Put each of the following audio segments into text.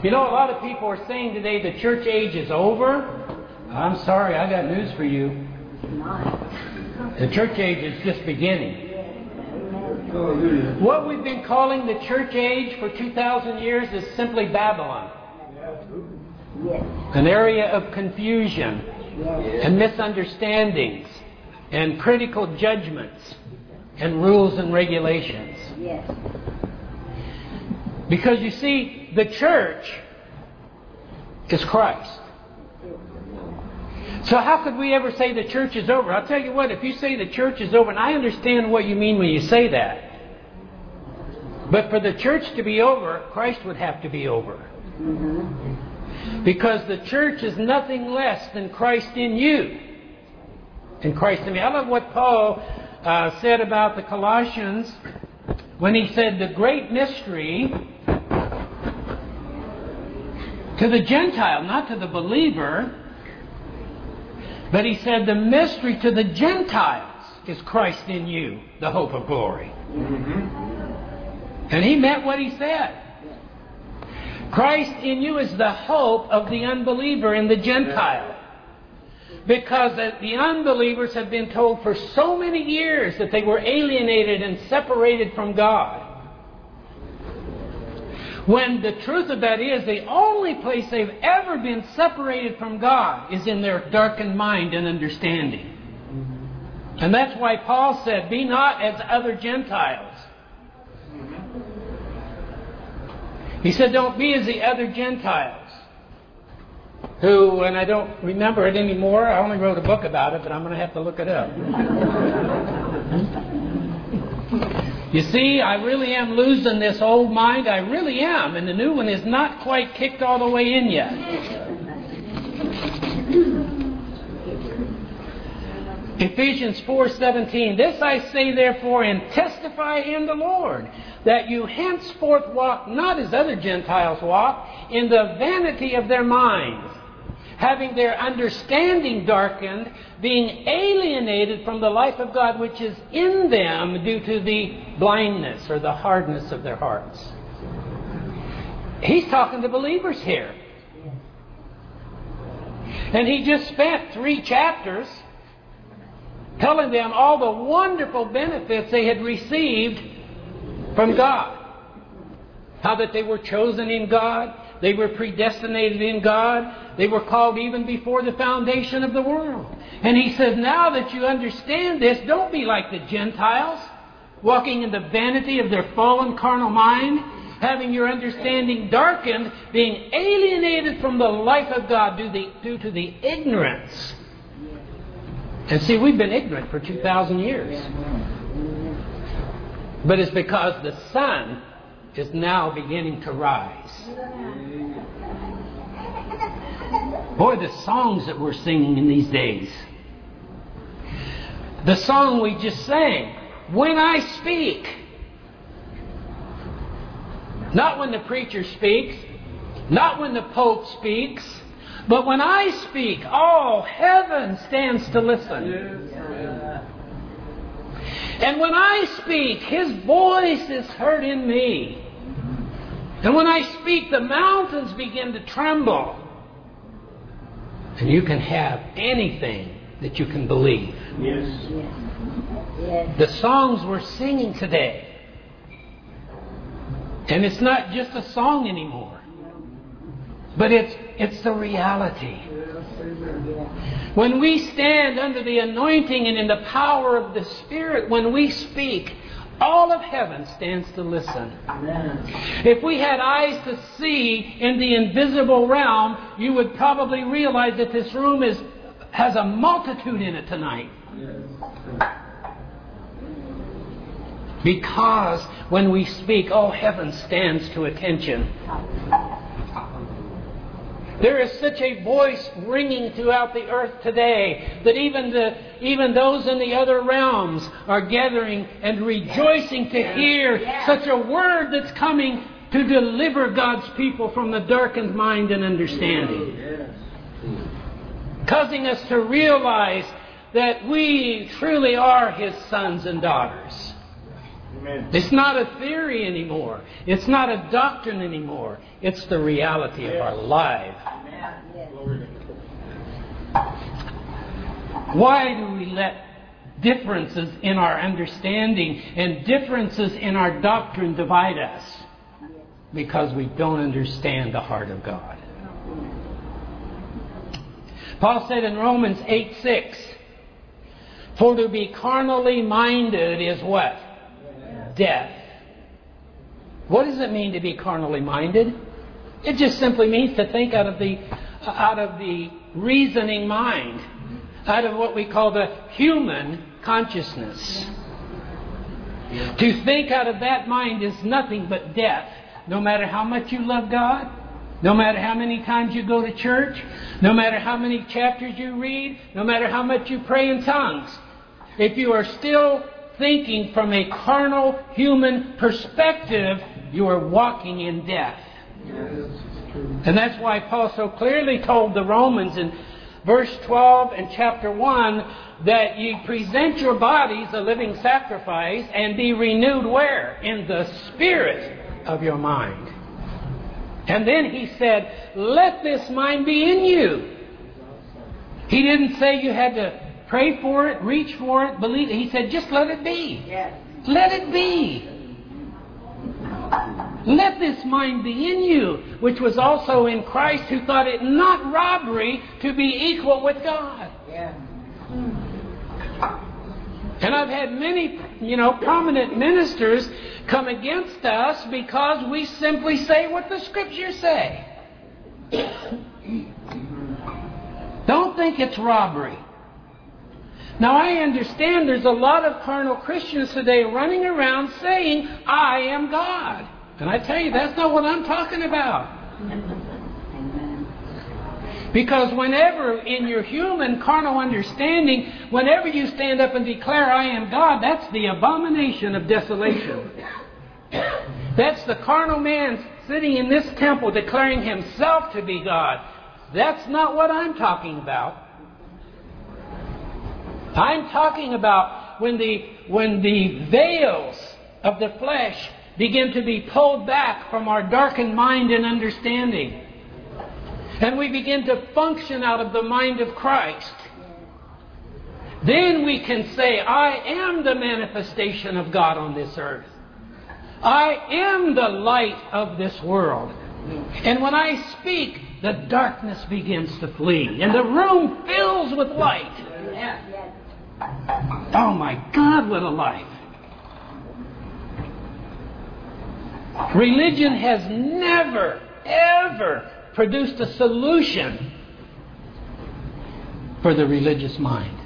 You know, a lot of people are saying today the church age is over. I'm sorry, I got news for you. The church age is just beginning. What we've been calling the church age for 2,000 years is simply Babylon. An area of confusion and misunderstandings and critical judgments and rules and regulations. Because you see, the church is Christ. So how could we ever say the church is over? I'll tell you what, if you say the church is over, and I understand what you mean when you say that, but for the church to be over, Christ would have to be over. Because the church is nothing less than Christ in you and Christ in me. I love what Paul said about the Colossians when he said the great mystery to the Gentile, not to the believer, but he said the mystery to the Gentiles is Christ in you, the hope of glory. And he meant what he said. Christ in you is the hope of the unbeliever and the Gentile. Because the unbelievers have been told for so many years that they were alienated and separated from God. When the truth of that is, the only place they've ever been separated from God is in their darkened mind and understanding. And that's why Paul said, be not as other Gentiles. He said, don't be as the other Gentiles. Who, and I don't remember it anymore, I only wrote a book about it, but I'm going to have to look it up. You see, I really am losing this old mind. I really am. And the new one is not quite kicked all the way in yet. Ephesians 4:17. This I say therefore and testify in the Lord, that you henceforth walk not as other Gentiles walk, in the vanity of their minds, having their understanding darkened, being alienated from the life of God which is in them due to the blindness or the hardness of their hearts. He's talking to believers here. And he just spent 3 chapters telling them all the wonderful benefits they had received from God. How that they were chosen in God. They were predestinated in God. They were called even before the foundation of the world. And he says, now that you understand this, don't be like the Gentiles, walking in the vanity of their fallen carnal mind, having your understanding darkened, being alienated from the life of God due to the ignorance. And see, we've been ignorant for 2,000 years. But it's because the sun is now beginning to rise. Boy, the songs that we're singing in these days. The song we just sang, When I Speak. Not when the preacher speaks, not when the Pope speaks, but when I speak, all heaven stands to listen. And when I speak, His voice is heard in me. And when I speak, the mountains begin to tremble. And you can have anything that you can believe. Yes. The songs we're singing today. And it's not just a song anymore. But it's the reality. When we stand under the anointing and in the power of the Spirit, when we speak, all of heaven stands to listen. If we had eyes to see in the invisible realm, you would probably realize that this room has a multitude in it tonight. Because when we speak, all heaven stands to attention. There is such a voice ringing throughout the earth today that even those in the other realms are gathering and rejoicing to hear such a word that's coming to deliver God's people from the darkened mind and understanding. Causing us to realize that we truly are His sons and daughters. Amen. It's not a theory anymore. It's not a doctrine anymore. It's the reality of our life. Why do we let differences in our understanding and differences in our doctrine divide us? Because we don't understand the heart of God. Paul said in Romans 8:6, for to be carnally minded is what? Death. What does it mean to be carnally minded? It just simply means to think out of the reasoning mind, out of what we call the human consciousness. To think out of that mind is nothing but death. No matter how much you love God, no matter how many times you go to church, no matter how many chapters you read, no matter how much you pray in tongues, if you are still thinking from a carnal human perspective, you are walking in death. And that's why Paul so clearly told the Romans in verse 12 and chapter 1 that ye present your bodies a living sacrifice and be renewed where? In the spirit of your mind. And then he said, let this mind be in you. He didn't say you had to pray for it, reach for it, believe it. He said, just let it be. Let it be. Let this mind be in you, which was also in Christ, who thought it not robbery to be equal with God. And I've had many, prominent ministers come against us because we simply say what the Scriptures say. Don't think it's robbery. Now I understand there's a lot of carnal Christians today running around saying, I am God. And I tell you, that's not what I'm talking about. Because whenever in your human carnal understanding, whenever you stand up and declare, I am God, that's the abomination of desolation. That's the carnal man sitting in this temple declaring himself to be God. That's not what I'm talking about. I'm talking about when the veils of the flesh begin to be pulled back from our darkened mind and understanding. And we begin to function out of the mind of Christ. Then we can say, I am the manifestation of God on this earth. I am the light of this world. And when I speak, the darkness begins to flee. And the room fills with light. Oh my God, what a life. Religion has never, ever produced a solution for the religious mind.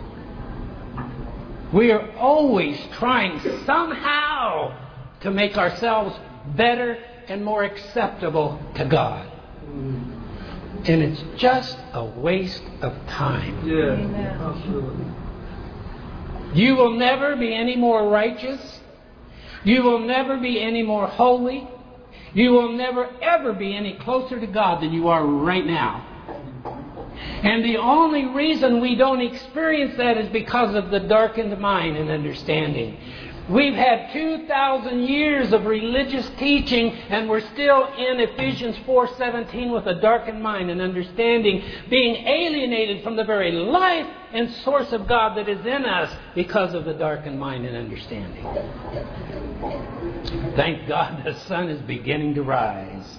We are always trying somehow to make ourselves better and more acceptable to God. And it's just a waste of time. You will never be any more righteous. You will never be any more holy. You will never ever be any closer to God than you are right now. And the only reason we don't experience that is because of the darkened mind and understanding. We've had 2,000 years of religious teaching, and we're still in Ephesians 4:17 with a darkened mind and understanding, being alienated from the very life and source of God that is in us because of the darkened mind and understanding. Thank God the sun is beginning to rise.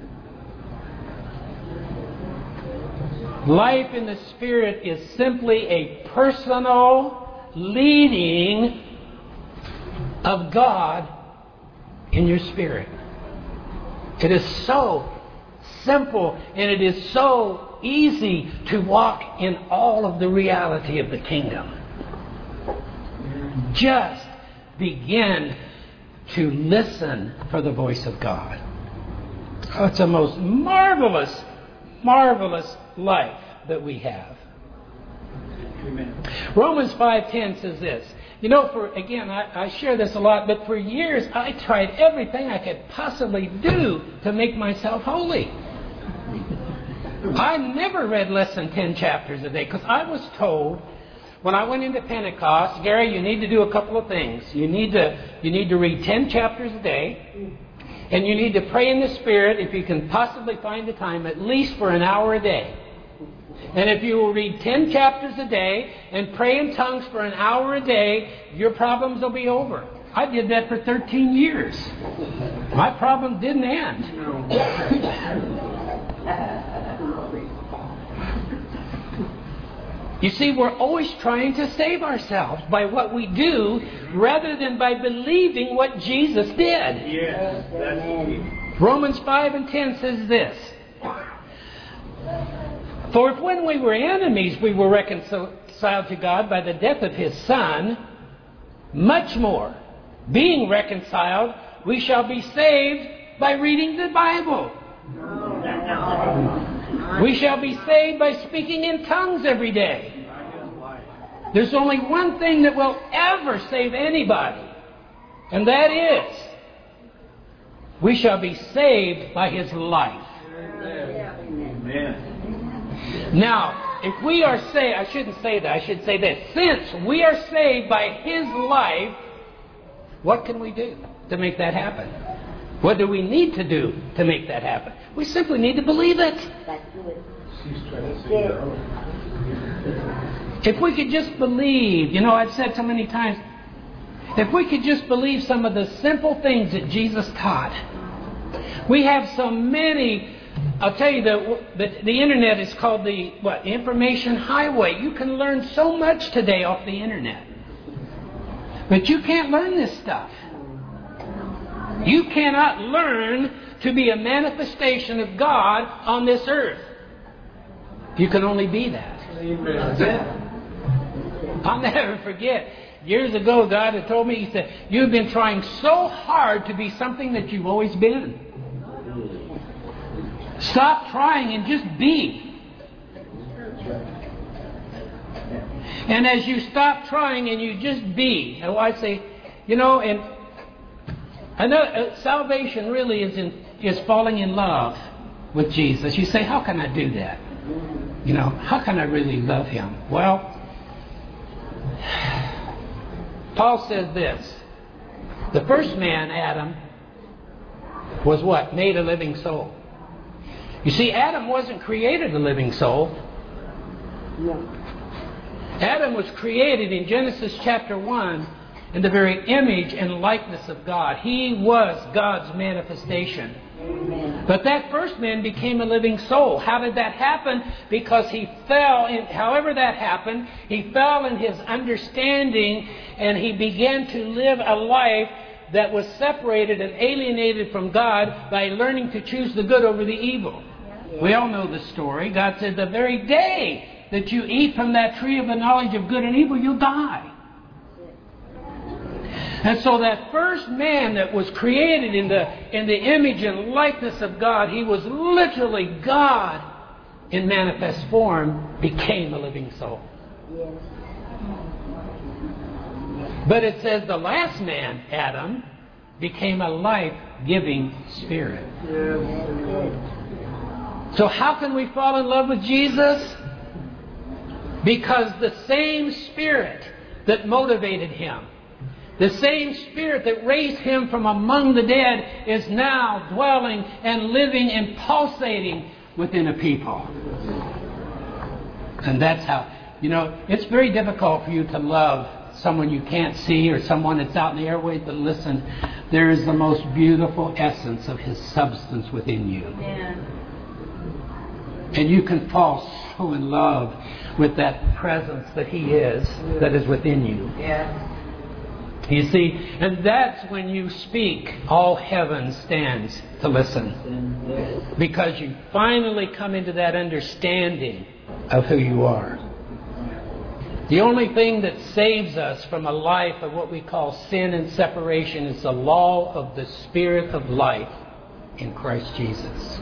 Life in the Spirit is simply a personal leading of God in your spirit. It is so simple and it is so easy to walk in all of the reality of the kingdom. Just begin to listen for the voice of God. Oh, it's a most marvelous, marvelous life that we have. Amen. Romans 5:10 says this. I share this a lot, but for years I tried everything I could possibly do to make myself holy. I never read less than 10 chapters a day because I was told when I went into Pentecost, Gary, you need to do a couple of things. You need to read 10 chapters a day, and you need to pray in the Spirit, if you can possibly find the time, at least for an hour a day. And if you will read 10 chapters a day and pray in tongues for an hour a day, your problems will be over. I did that for 13 years. My problem didn't end. You see, we're always trying to save ourselves by what we do rather than by believing what Jesus did. Yes, that's Romans 5:10 says this. For if when we were enemies we were reconciled to God by the death of His Son, much more, being reconciled, we shall be saved by reading the Bible. We shall be saved by speaking in tongues every day. There's only one thing that will ever save anybody, and that is, we shall be saved by His life. Amen. Now, if we are saved, I shouldn't say that, I should say this. Since we are saved by His life, what can we do to make that happen? What do we need to do to make that happen? We simply need to believe it. If we could just believe, you know, I've said so many times, if we could just believe some of the simple things that Jesus taught. We have so many. I'll tell you, the internet is called the information highway. You can learn so much today off the internet. But you can't learn this stuff. You cannot learn to be a manifestation of God on this earth. You can only be that. I'll never forget. Years ago, God had told me, He said, you've been trying so hard to be something that you've always been. Stop trying and just be. And as you stop trying and you just be, and I say, you know, and I know salvation really is falling in love with Jesus. You say, how can I do that? You know, how can I really love Him? Well, Paul says this. The first man, Adam, was what? Made a living soul. You see, Adam wasn't created a living soul. No. Adam was created in Genesis chapter 1 in the very image and likeness of God. He was God's manifestation. Amen. But that first man became a living soul. How did that happen? Because he fell in, however that happened, he fell in his understanding and he began to live a life that was separated and alienated from God by learning to choose the good over the evil. We all know the story. God said, the very day that you eat from that tree of the knowledge of good and evil, you'll die. And so that first man that was created in the image and likeness of God, he was literally God in manifest form, became a living soul. Yes. But it says the last man, Adam, became a life-giving spirit. Yes. So how can we fall in love with Jesus? Because the same Spirit that motivated Him, the same Spirit that raised Him from among the dead is now dwelling and living and pulsating within a people. And that's how, you know, it's very difficult for you to love someone you can't see or someone that's out in the airways, but listen, there is the most beautiful essence of His substance within you. Yeah. And you can fall so in love with that presence that He is, that is within you. Yeah. You see, and that's when you speak, all heaven stands to listen. Because you finally come into that understanding of who you are. The only thing that saves us from a life of what we call sin and separation is the law of the Spirit of life in Christ Jesus.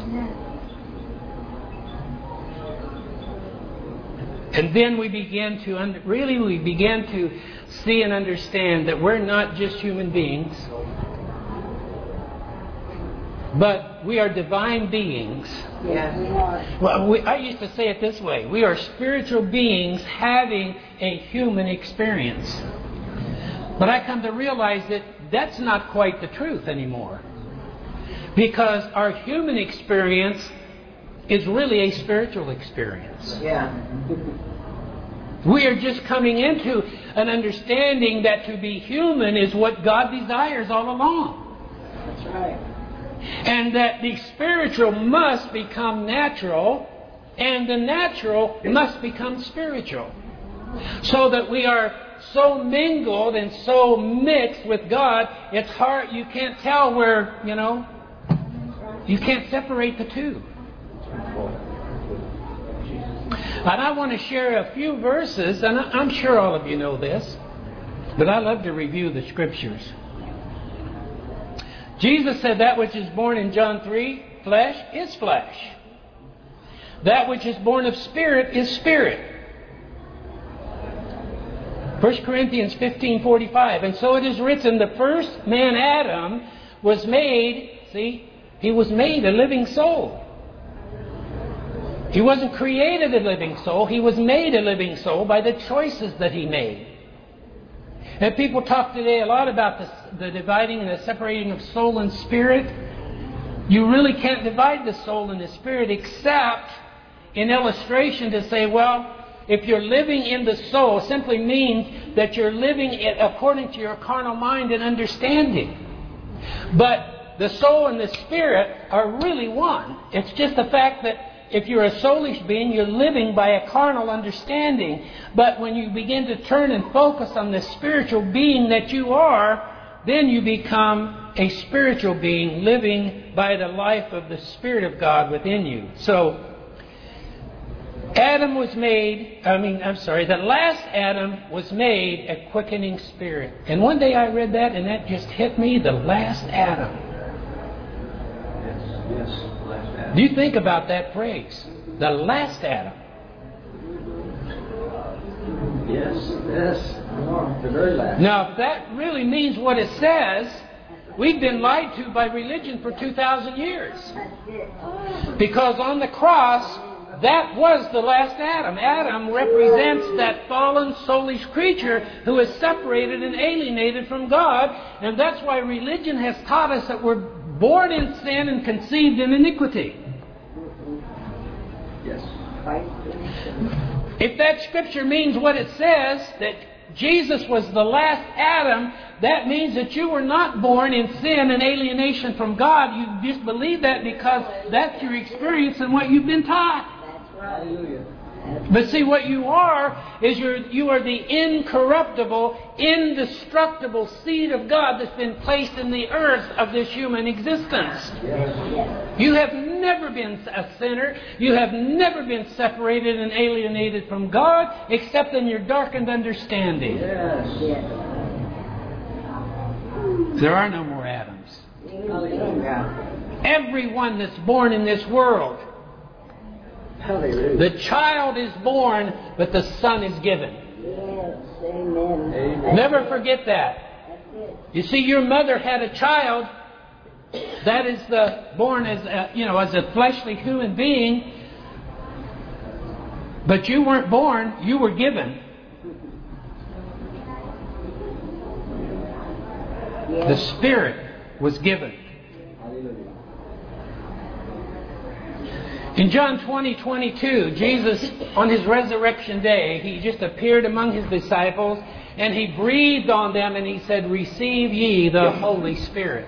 And then we begin to see and understand that we're not just human beings, but we are divine beings. Yes. Well, I used to say it this way. We are spiritual beings having a human experience. But I come to realize that that's not quite the truth anymore. Because our human experience is really a spiritual experience. Yeah. We are just coming into an understanding that to be human is what God desires all along. That's right. And that the spiritual must become natural, and the natural must become spiritual. So that we are so mingled and so mixed with God, it's hard, you can't tell where, you can't separate the two. And I want to share a few verses, and I'm sure all of you know this, but I love to review the Scriptures. Jesus said that which is born in John 3, flesh is flesh. That which is born of spirit is spirit. 1 Corinthians 15:45. And so it is written, the first man Adam was made, he was made a living soul. He wasn't created a living soul. He was made a living soul by the choices that he made. And people talk today a lot about the dividing and the separating of soul and spirit. You really can't divide the soul and the spirit except in illustration to say, well, if you're living in the soul, it simply means that you're living it according to your carnal mind and understanding. But the soul and the spirit are really one. It's just the fact that if you're a soulish being, you're living by a carnal understanding. But when you begin to turn and focus on the spiritual being that you are, then you become a spiritual being living by the life of the Spirit of God within you. So, Adam was made, the last Adam was made a quickening spirit. And one day I read that and that just hit me, the last Adam. Yes, last Adam. Do you think about that phrase? The last Adam. Yes. The very last. Now, if that really means what it says, we've been lied to by religion for 2,000 years. Because on the cross, that was the last Adam. Adam represents that fallen, soulish creature who is separated and alienated from God. And that's why religion has taught us that we're born in sin and conceived in iniquity. Yes. If that scripture means what it says, that Jesus was the last Adam, that means that you were not born in sin and alienation from God. You just believe that because that's your experience and what you've been taught. Hallelujah. But see, what you are is you are the incorruptible, indestructible seed of God that's been placed in the earth of this human existence. Yes. You have never been a sinner. You have never been separated and alienated from God except in your darkened understanding. Yes. There are no more Adams. Hallelujah. Everyone that's born in this world, Hallelujah. the child is born, but the son is given. Yes. Amen. Amen. Never forget that. You see, your mother had a child that is born as a fleshly human being, but you weren't born; you were given. The Spirit was given. In John 20:22, Jesus, on His resurrection day, He just appeared among His disciples and He breathed on them and He said, "Receive ye the Holy Spirit."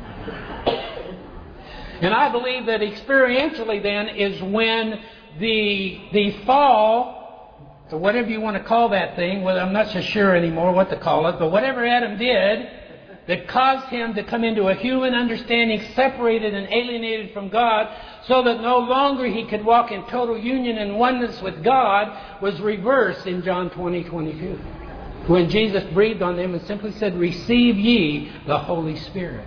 And I believe that experientially then is when the fall, or whatever you want to call that thing, well, I'm not so sure anymore what to call it, but whatever Adam did that caused him to come into a human understanding, separated and alienated from God, so that no longer he could walk in total union and oneness with God, was reversed in John 20:22. When Jesus breathed on them and simply said, "Receive ye the Holy Spirit."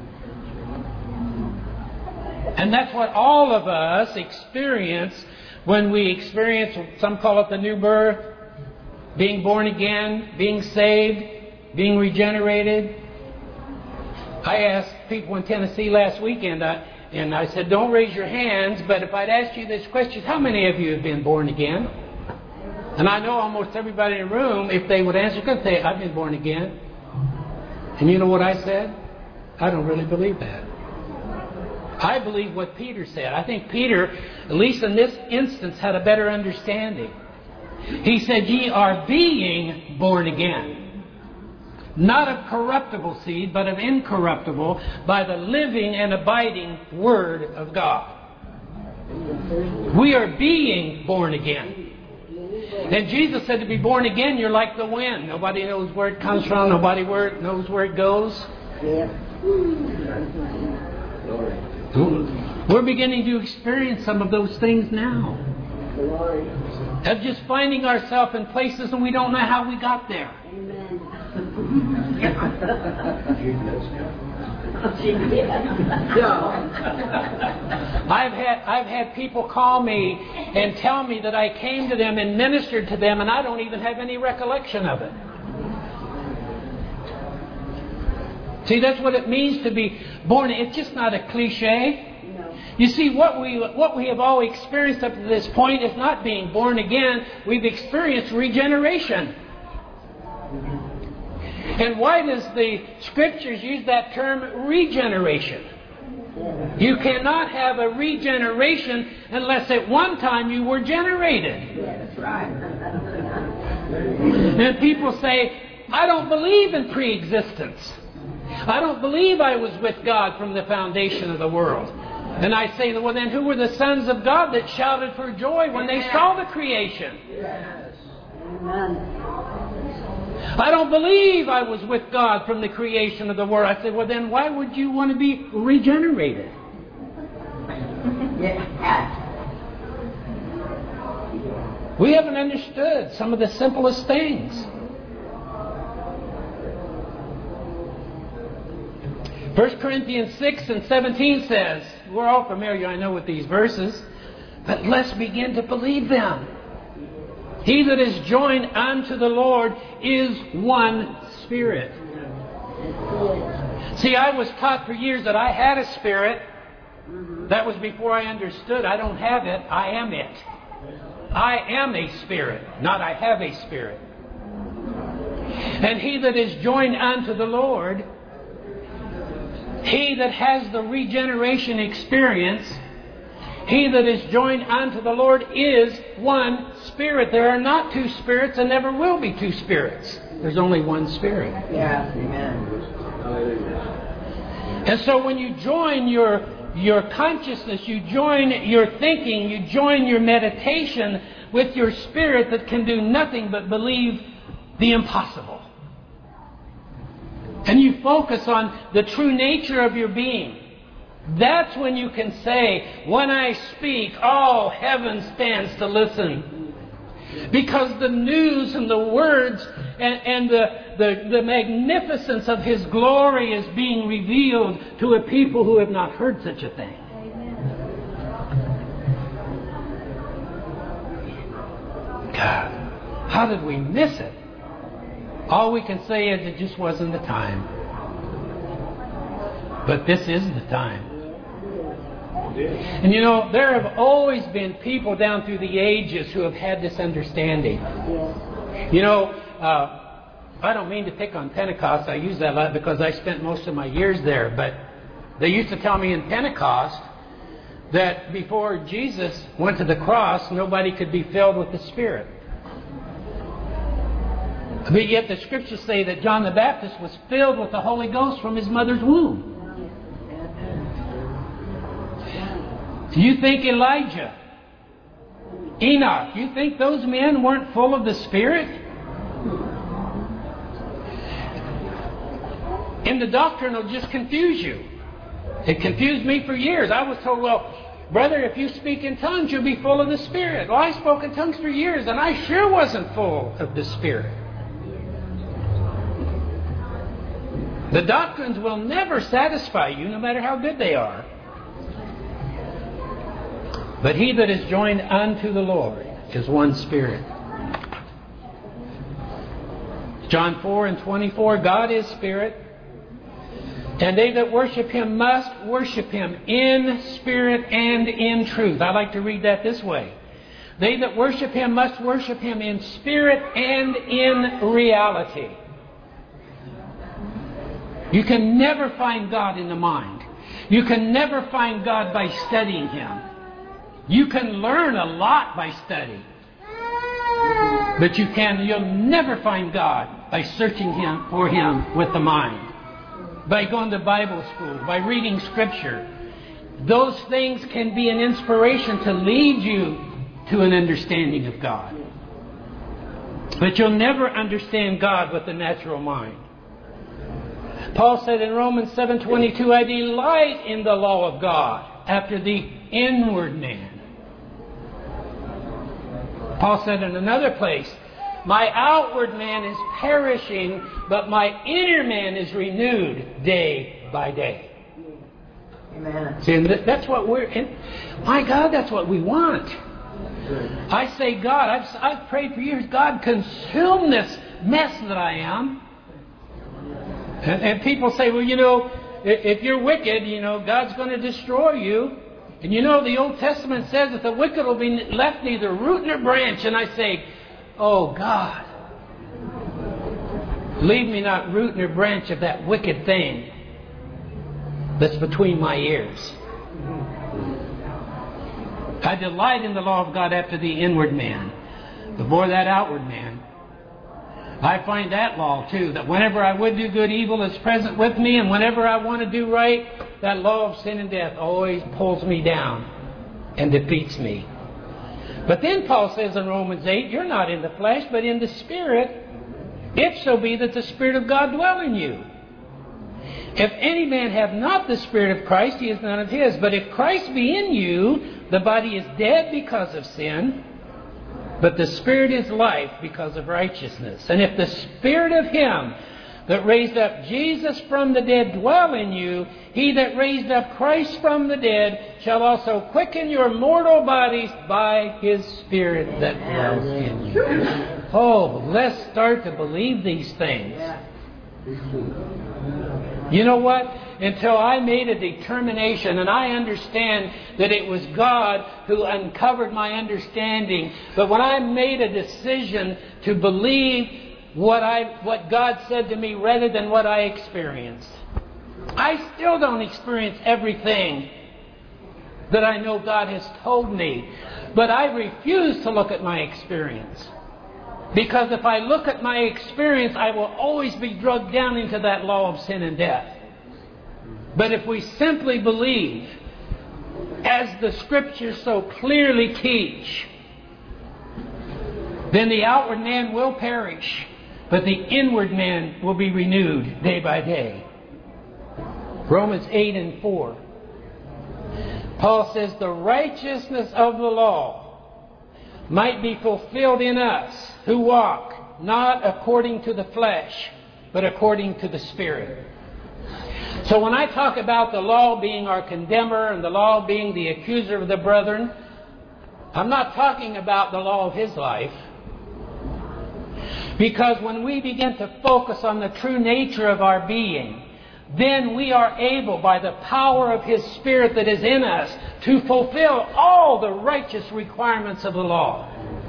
And that's what all of us experience when we experience, some call it the new birth, being born again, being saved, being regenerated. I asked people in Tennessee last weekend, And I said, don't raise your hands, but if I'd asked you this question, how many of you have been born again? And I know almost everybody in the room, if they would answer, could say, I've been born again. And you know what I said? I don't really believe that. I believe what Peter said. I think Peter, at least in this instance, had a better understanding. He said, ye are being born again. Not of corruptible seed, but of incorruptible, by the living and abiding Word of God. We are being born again. And Jesus said to be born again, you're like the wind. Nobody knows where it comes from. Nobody knows where it goes. We're beginning to experience some of those things now. Of just finding ourselves in places and we don't know how we got there. I've had people call me and tell me that I came to them and ministered to them and I don't even have any recollection of it. See, that's what it means to be born. It's just not a cliche. You see, what we have all experienced up to this point is not being born again. We've experienced regeneration. And why does the Scriptures use that term regeneration? You cannot have a regeneration unless at one time you were generated. That's right. And people say, I don't believe in pre-existence. I don't believe I was with God from the foundation of the world. And I say, well then who were the sons of God that shouted for joy when they saw the creation? Yes. Amen. I don't believe I was with God from the creation of the world. I say, well then why would you want to be regenerated? We haven't understood some of the simplest things. 1 Corinthians 6 and 17 says, we're all familiar, I know, with these verses, but let's begin to believe them. He that is joined unto the Lord is one spirit. See, I was taught for years that I had a spirit. That was before I understood. I don't have it, I am it. I am a spirit, not I have a spirit. And he that is joined unto the Lord, he that has the regeneration experience, he that is joined unto the Lord is one spirit. There are not two spirits and never will be two spirits. There's only one spirit. Yeah. Amen. And so when you join your consciousness, you join your thinking, you join your meditation with your spirit that can do nothing but believe the impossible. And you focus on the true nature of your being. That's when you can say, when I speak, all heaven stands to listen. Because the news and the words and the magnificence of His glory is being revealed to a people who have not heard such a thing. God, how did we miss it? All we can say is it just wasn't the time. But this is the time. And you know, there have always been people down through the ages who have had this understanding. You know, I don't mean to pick on Pentecost. I use that a lot because I spent most of my years there. But they used to tell me in Pentecost that before Jesus went to the cross, nobody could be filled with the Spirit. But yet the Scriptures say that John the Baptist was filled with the Holy Ghost from his mother's womb. You think Elijah, Enoch, you think those men weren't full of the Spirit? And the doctrine will just confuse you. It confused me for years. I was told, well, brother, if you speak in tongues, you'll be full of the Spirit. Well, I spoke in tongues for years, and I sure wasn't full of the Spirit. The doctrines will never satisfy you, no matter how good they are. But he that is joined unto the Lord is one spirit. John 4 and 24, God is spirit. And they that worship Him must worship Him in spirit and in truth. I like to read that this way. They that worship Him must worship Him in spirit and in reality. You can never find God in the mind. You can never find God by studying Him. You can learn a lot by study. But you'll never find God by searching for Him with the mind. By going to Bible school, by reading Scripture. Those things can be an inspiration to lead you to an understanding of God. But you'll never understand God with the natural mind. Paul said in Romans 7:22, I delight in the law of God after the inward man. Paul said in another place, my outward man is perishing, but my inner man is renewed day by day. Amen. See, and that's what we're in. My God, that's what we want. I say, God, I've prayed for years, God, consume this mess that I am. And people say, well, if you're wicked, God's going to destroy you. And the Old Testament says that the wicked will be left neither root nor branch. And I say, oh God, leave me not root nor branch of that wicked thing that's between my ears. I delight in the law of God after the inward man, before that outward man. I find that law too, that whenever I would do good, evil is present with me, and whenever I want to do right, that law of sin and death always pulls me down and defeats me. But then Paul says in Romans 8, you're not in the flesh, but in the Spirit, if so be that the Spirit of God dwell in you. If any man have not the Spirit of Christ, he is none of his. But if Christ be in you, the body is dead because of sin, but the Spirit is life because of righteousness. And if the Spirit of Him that raised up Jesus from the dead dwell in you, He that raised up Christ from the dead shall also quicken your mortal bodies by His Spirit that dwells in you. Oh, let's start to believe these things. You know what? Until I made a determination, and I understand that it was God who uncovered my understanding, but when I made a decision to believe what God said to me rather than what I experienced, I still don't experience everything that I know God has told me, but I refuse to look at my experience. Because if I look at my experience, I will always be drugged down into that law of sin and death. But if we simply believe, as the Scriptures so clearly teach, then the outward man will perish, but the inward man will be renewed day by day. Romans 8:4. Paul says, the righteousness of the law might be fulfilled in us who walk not according to the flesh, but according to the Spirit. So when I talk about the law being our condemner and the law being the accuser of the brethren, I'm not talking about the law of his life. Because when we begin to focus on the true nature of our being, then we are able, by the power of His Spirit that is in us, to fulfill all the righteous requirements of the law.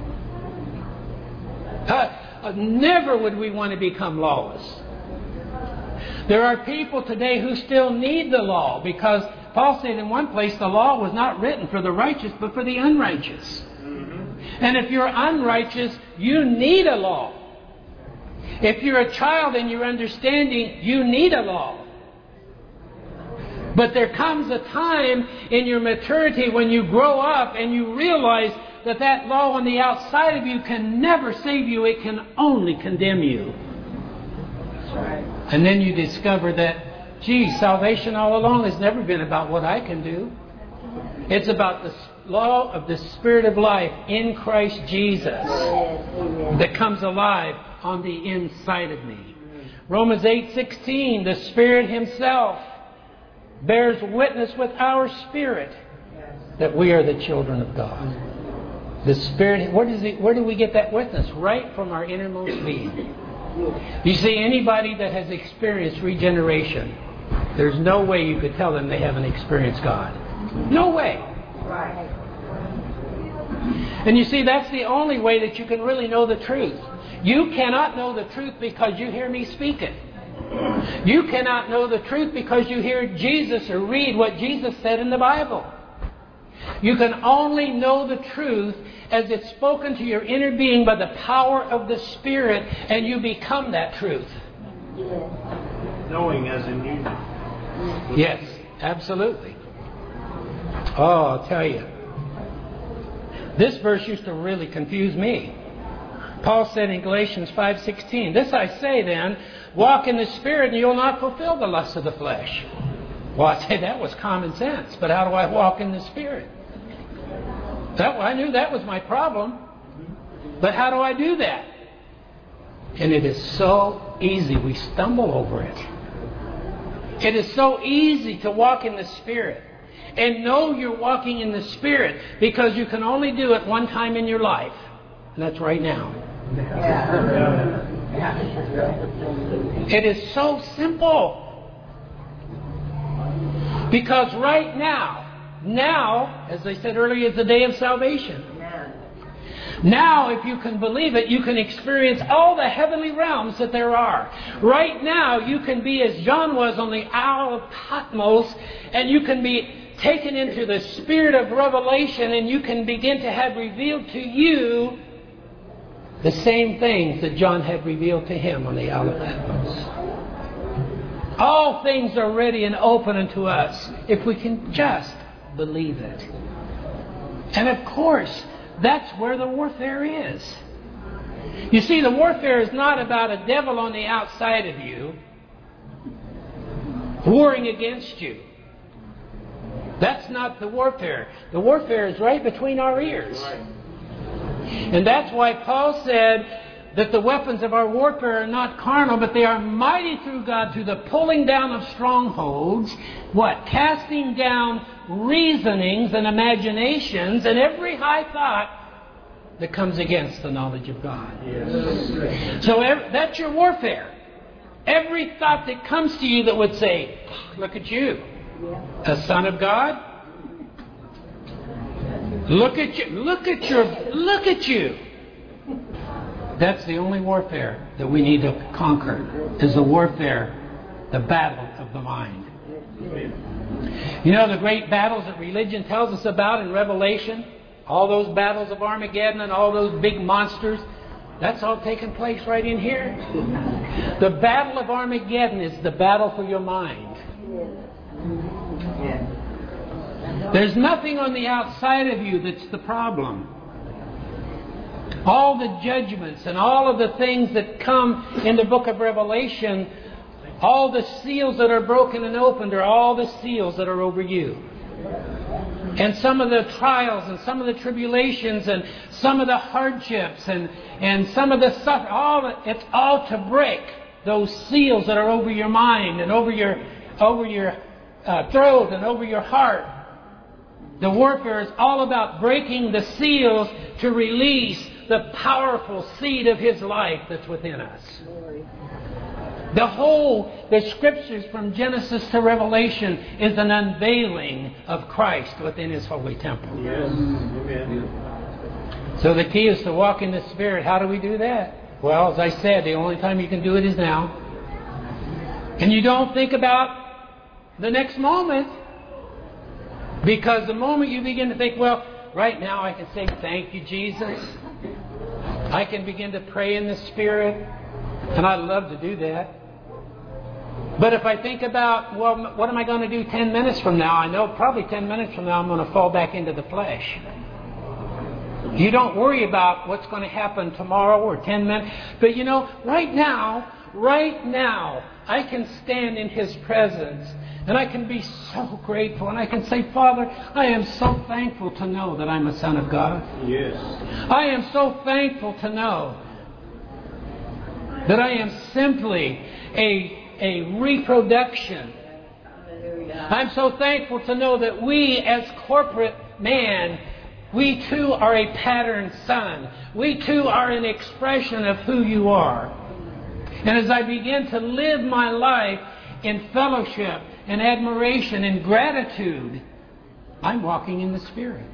Never would we want to become lawless. There are people today who still need the law, because Paul said in one place the law was not written for the righteous but for the unrighteous. And if you're unrighteous, you need a law. If you're a child in your understanding, you need a law. But there comes a time in your maturity when you grow up and you realize that that law on the outside of you can never save you. It can only condemn you. That's right. And then you discover that, salvation all along has never been about what I can do. It's about the law of the Spirit of life in Christ Jesus that comes alive on the inside of me. Romans 8:16, the Spirit Himself bears witness with our spirit that we are the children of God. The Spirit, where do we get that witness? Right from our innermost being. You see, anybody that has experienced regeneration there's no way you could tell them they haven't experienced God. No way. Right. And you see, that's the only way that you can really know the truth. You cannot know the truth because you hear me speak it. You cannot know the truth because you hear Jesus or read what Jesus said in the Bible. You can only know the truth as it's spoken to your inner being by the power of the Spirit, and you become that truth. Knowing as in union. Yes, absolutely. Oh, I'll tell you. This verse used to really confuse me. Paul said in Galatians 5:16, "This I say then, walk in the Spirit and you'll not fulfill the lust of the flesh." Well, I say that was common sense, but how do I walk in the Spirit? I knew that was my problem. But how do I do that? And it is so easy. We stumble over it. It is so easy to walk in the Spirit. And know you're walking in the Spirit because you can only do it one time in your life. And that's right now. It is so simple. Because right now, as I said earlier, is the day of salvation. Now, if you can believe it, you can experience all the heavenly realms that there are. Right now, you can be as John was on the Isle of Patmos, and you can be taken into the spirit of revelation, and you can begin to have revealed to you the same things that John had revealed to him on the Isle of Patmos. All things are ready and open unto us if we can just believe it. And of course, that's where the warfare is. You see, the warfare is not about a devil on the outside of you warring against you. That's not the warfare. The warfare is right between our ears. And that's why Paul said that the weapons of our warfare are not carnal, but they are mighty through God through the pulling down of strongholds. What? Casting down reasonings and imaginations and every high thought that comes against the knowledge of God. Yes. So that's your warfare. Every thought that comes to you that would say, "Look at you, a son of God. Look at you. Look at you." That's the only warfare that we need to conquer, is the warfare, the battle of the mind. You know the great battles that religion tells us about in Revelation? All those battles of Armageddon and all those big monsters, that's all taking place right in here. The battle of Armageddon is the battle for your mind. There's nothing on the outside of you that's the problem. All the judgments and all of the things that come in the book of Revelation, all the seals that are broken and opened are all the seals that are over you. And some of the trials and some of the tribulations and some of the hardships and some of the suffering, it's all to break those seals that are over your mind and over your throat and over your heart. The warfare is all about breaking the seals to release the powerful seed of His life that's within us. The Scriptures from Genesis to Revelation is an unveiling of Christ within His holy temple. Yes. Amen. So the key is to walk in the Spirit. How do we do that? Well, as I said, the only time you can do it is now. And you don't think about the next moment. Because the moment you begin to think, well, right now I can say, "Thank you, Jesus." I can begin to pray in the Spirit. And I love to do that. But if I think about, well, what am I going to do 10 minutes from now? I know probably 10 minutes from now I'm going to fall back into the flesh. You don't worry about what's going to happen tomorrow or 10 minutes. But you know, right now, I can stand in His presence. And I can be so grateful. And I can say, "Father, I am so thankful to know that I'm a son of God." Yes. I am so thankful to know that I am simply a reproduction. I'm so thankful to know that we as corporate man, we too are a patterned son. We too are an expression of who You are. And as I begin to live my life in fellowship and admiration and gratitude, I'm walking in the Spirit.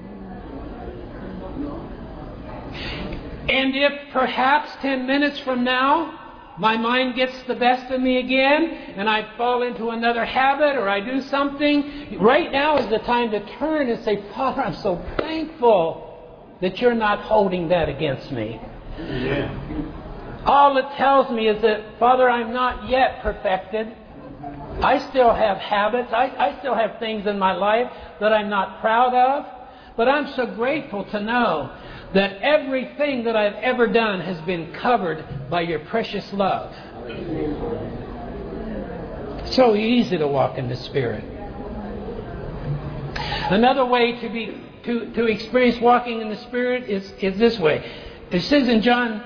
And if perhaps 10 minutes from now, my mind gets the best of me again, and I fall into another habit or I do something, right now is the time to turn and say, Father, I'm so thankful that you're not holding that against me. Yeah. All it tells me is that, Father, I'm not yet perfected. I still have habits. I still have things in my life that I'm not proud of. But I'm so grateful to know that everything that I've ever done has been covered by your precious love. It's so easy to walk in the Spirit. Another way to experience walking in the Spirit is this way. It says in John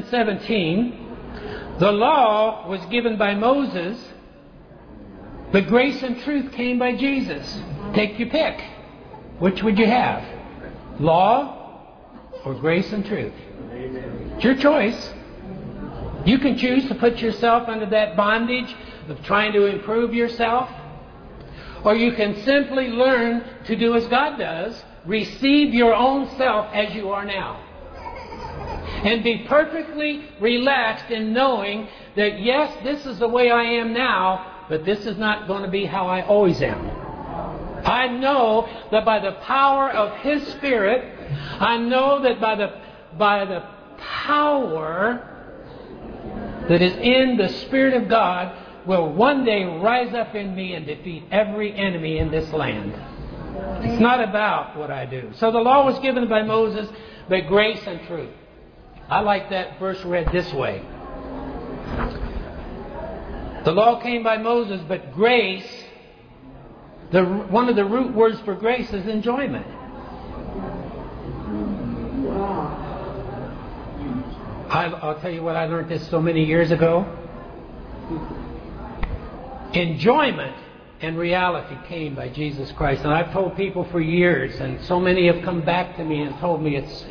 1:17, the law was given by Moses, but grace and truth came by Jesus. Take your pick. Which would you have? Law or grace and truth? It's your choice. You can choose to put yourself under that bondage of trying to improve yourself, or you can simply learn to do as God does, receive your own self as you are now, and be perfectly relaxed in knowing that yes, this is the way I am now, but this is not going to be how I always am. I know that by the power of His Spirit, I know that by the power that is in the Spirit of God will one day rise up in me and defeat every enemy in this land. It's not about what I do. So the law was given by Moses, but grace and truth. I like that verse read this way. The law came by Moses, but grace, one of the root words for grace is enjoyment. I'll tell you what, I learned this so many years ago. Enjoyment and reality came by Jesus Christ. And I've told people for years, and so many have come back to me and told me it's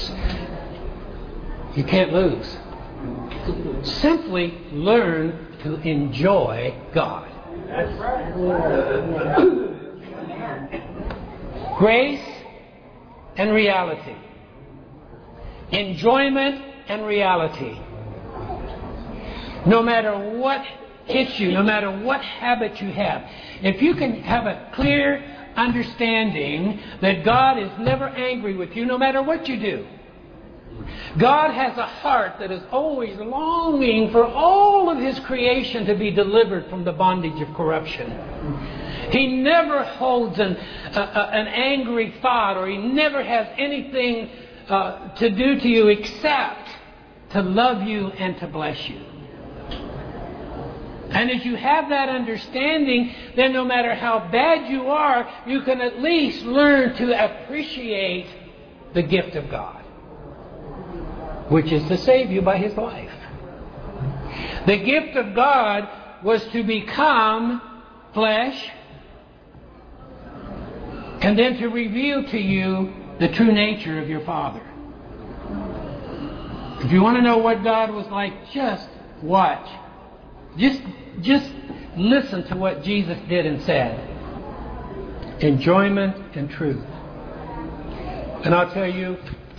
you can't lose. Simply learn to enjoy God. That's right. Grace and reality. Enjoyment and reality. No matter what hits you, no matter what habit you have, if you can have a clear understanding that God is never angry with you, no matter what you do. God has a heart that is always longing for all of His creation to be delivered from the bondage of corruption. He never holds an angry thought, or He never has anything to do to you except to love you and to bless you. And as you have that understanding, then no matter how bad you are, you can at least learn to appreciate the gift of God, which is to save you by His life. The gift of God was to become flesh and then to reveal to you the true nature of your Father. If you want to know what God was like, just watch. Just listen to what Jesus did and said. Enjoyment and truth. And I'll tell you,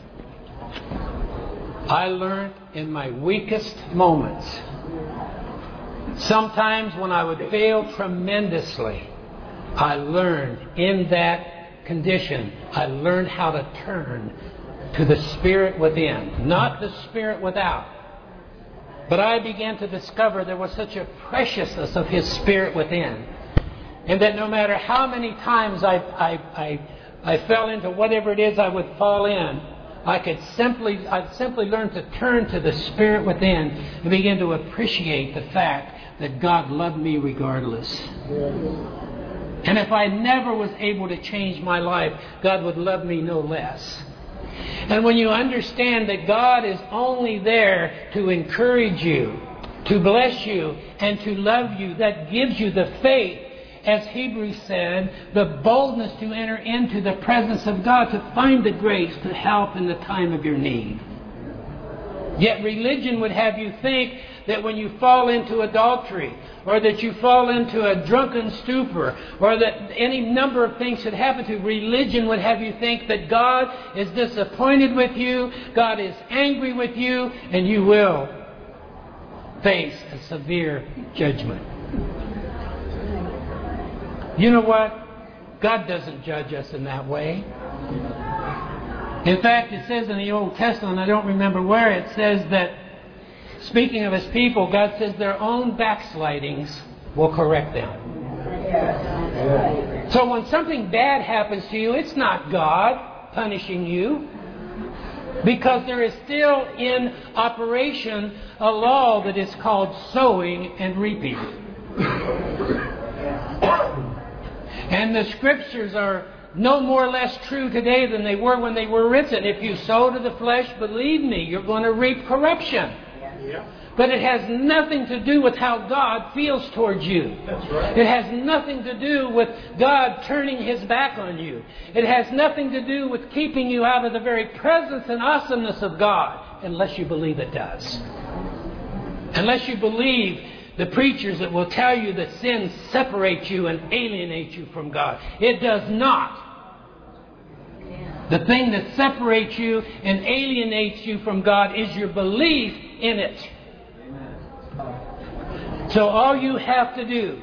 I learned in my weakest moments. Sometimes when I would fail tremendously, I learned in that condition, I learned how to turn to the Spirit within, not the Spirit without. But I began to discover there was such a preciousness of His Spirit within, and that no matter how many times I fell into whatever it is I would fall in, I'd simply learn to turn to the Spirit within and begin to appreciate the fact that God loved me regardless. And if I never was able to change my life, God would love me no less. And when you understand that God is only there to encourage you, to bless you, and to love you, that gives you the faith, as Hebrews said, the boldness to enter into the presence of God, to find the grace to help in the time of your need. Yet religion would have you think that when you fall into adultery, or that you fall into a drunken stupor, or that any number of things should happen to you, religion would have you think that God is disappointed with you, God is angry with you, and you will face a severe judgment. You know what? God doesn't judge us in that way. In fact, it says in the Old Testament, I don't remember where, it says that, speaking of His people, God says their own backslidings will correct them. So when something bad happens to you, it's not God punishing you, because there is still in operation a law that is called sowing and reaping. And the Scriptures are no more or less true today than they were when they were written. If you sow to the flesh, believe me, you're going to reap corruption. Yeah. But it has nothing to do with how God feels towards you. That's right. It has nothing to do with God turning His back on you. It has nothing to do with keeping you out of the very presence and awesomeness of God, unless you believe it does. Unless you believe the preachers that will tell you that sin separates you and alienates you from God. It does not. The thing that separates you and alienates you from God is your belief in it. So all you have to do